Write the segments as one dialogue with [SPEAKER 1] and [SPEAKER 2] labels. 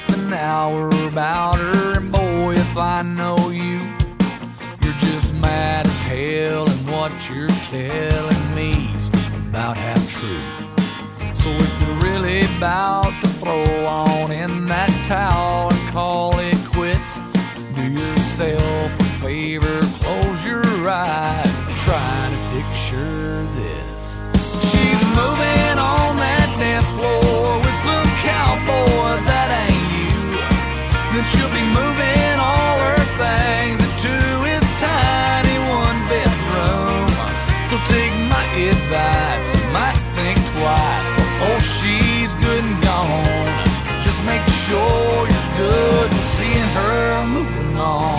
[SPEAKER 1] half an hour about her, and boy, if I know you, you're just mad as hell, and what you're telling me's about half true. So if you're really about to throw on in that towel and call it quits, do yourself a favor, close your eyes, and try to picture this. She's moving on that dance floor with some cowboy that ain't you. Then she'll be moving all her things into his tiny one-bedroom. So take my advice, you might think twice before she's good and gone. Just make sure you're good and seeing her moving on.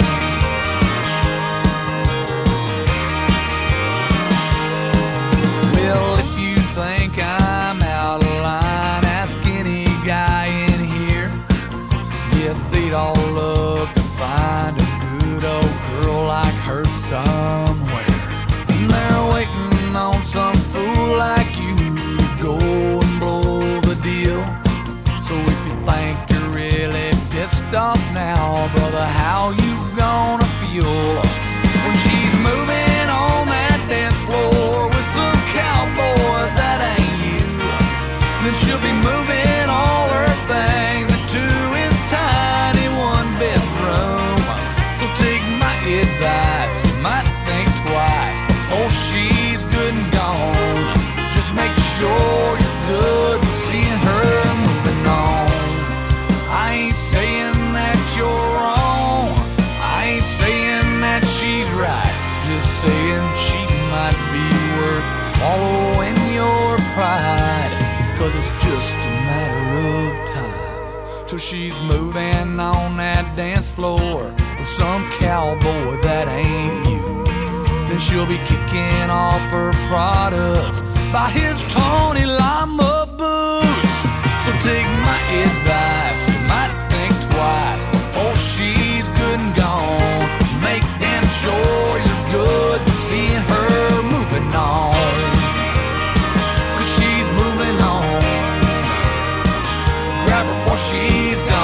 [SPEAKER 1] Well, if you think I'm out of line, ask any guy in here. Yeah, they'd all love to find a good old girl like her somewhere. And they're waiting on some fool like you to go and blow the deal. So if you think you're really pissed off now, brother, how you gonna feel when she's moving on that dance floor with some cowboy that ain't you? Then she'll be moving all her things into his tiny one-bedroom. So take my advice, you might think twice before she's good and gone. Just make sure you're good and seeing her moving on. I ain't saying that you're wrong, I ain't saying that she's right, just saying she might be worth swallowing your pride. Cause it's just a matter of time till she's moving on that dance floor with some cowboy that ain't you. Then she'll be kicking off her products by his Tony Lama boots. So take my advice, you might think twice before she's good and gone. Make damn sure you're good to seeing her moving on. Cause she's moving on. Grab her before she's gone.